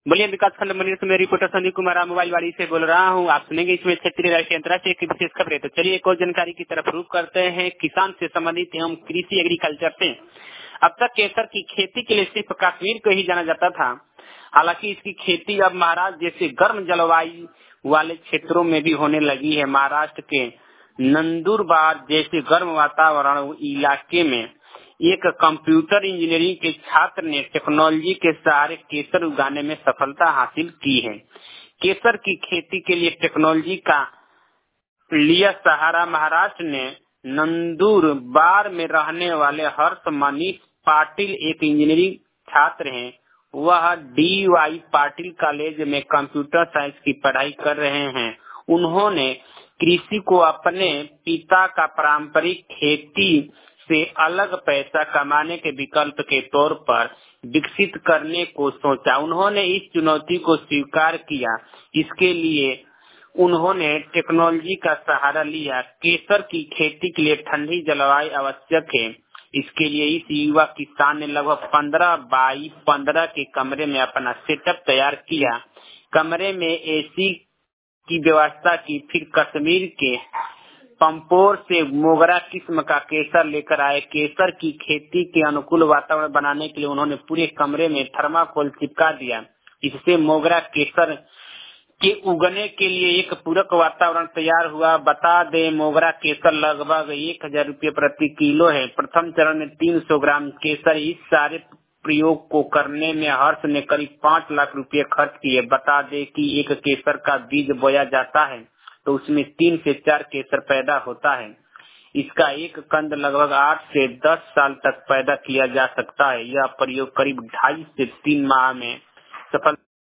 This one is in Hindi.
बोलिए विकास खंड मंदिर से मैं रिपोर्टर संदीप कुमार मोबाइल वाड़ी से बोल रहा हूँ। आप सुनेंगे इसमें क्षेत्रीय राष्ट्रीय अंतर्राष्ट्रीय की विशेष खबरें। तो चलिए एक और जानकारी की तरफ रुख करते हैं किसान से संबंधित एवं कृषि एग्रीकल्चर से। अब तक केसर की खेती के लिए सिर्फ कश्मीर को ही जाना जाता था। हालांकि इसकी खेती अब महाराष्ट्र जैसे गर्म जलवायु वाले क्षेत्रों में भी होने लगी है। महाराष्ट्र के नंदुरबार जैसे गर्म वातावरण इलाके में एक कंप्यूटर इंजीनियरिंग के छात्र ने टेक्नोलॉजी के सहारे केसर उगाने में सफलता हासिल की है। केसर की खेती के लिए टेक्नोलॉजी का लिया सहारा महाराष्ट्र ने नंदुरबार में रहने वाले हर्ष मनीष पाटिल एक इंजीनियरिंग छात्र हैं। वह DY पाटिल कॉलेज में कंप्यूटर साइंस की पढ़ाई कर रहे हैं। उन्होंने कृषि को अपने पिता का पारंपरिक खेती से अलग पैसा कमाने के विकल्प के तौर पर विकसित करने को सोचा। उन्होंने इस चुनौती को स्वीकार किया। इसके लिए उन्होंने टेक्नोलॉजी का सहारा लिया। केसर की खेती के लिए ठंडी जलवायु आवश्यक है। इसके लिए इस युवा किसान ने लगभग 15 बाई 15 के कमरे में अपना सेटअप तैयार किया। कमरे में AC की व्यवस्था की। फिर कश्मीर के पंपोर से मोगरा किस्म का केसर लेकर आए। केसर की खेती के अनुकूल वातावरण बनाने के लिए उन्होंने पूरे कमरे में थर्माकोल चिपका दिया। इससे मोगरा केसर के उगने के लिए एक पूरक वातावरण तैयार हुआ। बता दें मोगरा केसर लगभग 1000 रुपये प्रति किलो है। प्रथम चरण में 300 ग्राम केसर। इस सारे प्रयोग को करने में हर्ष ने करीब 5 लाख रुपए खर्च किए। बता दें कि एक केसर का बीज बोया जाता है तो उसमें 3 से 4 केसर पैदा होता है। इसका एक कंद लगभग 8 से 10 साल तक पैदा किया जा सकता है। यह प्रयोग करीब 2.5 से 3 माह में सफल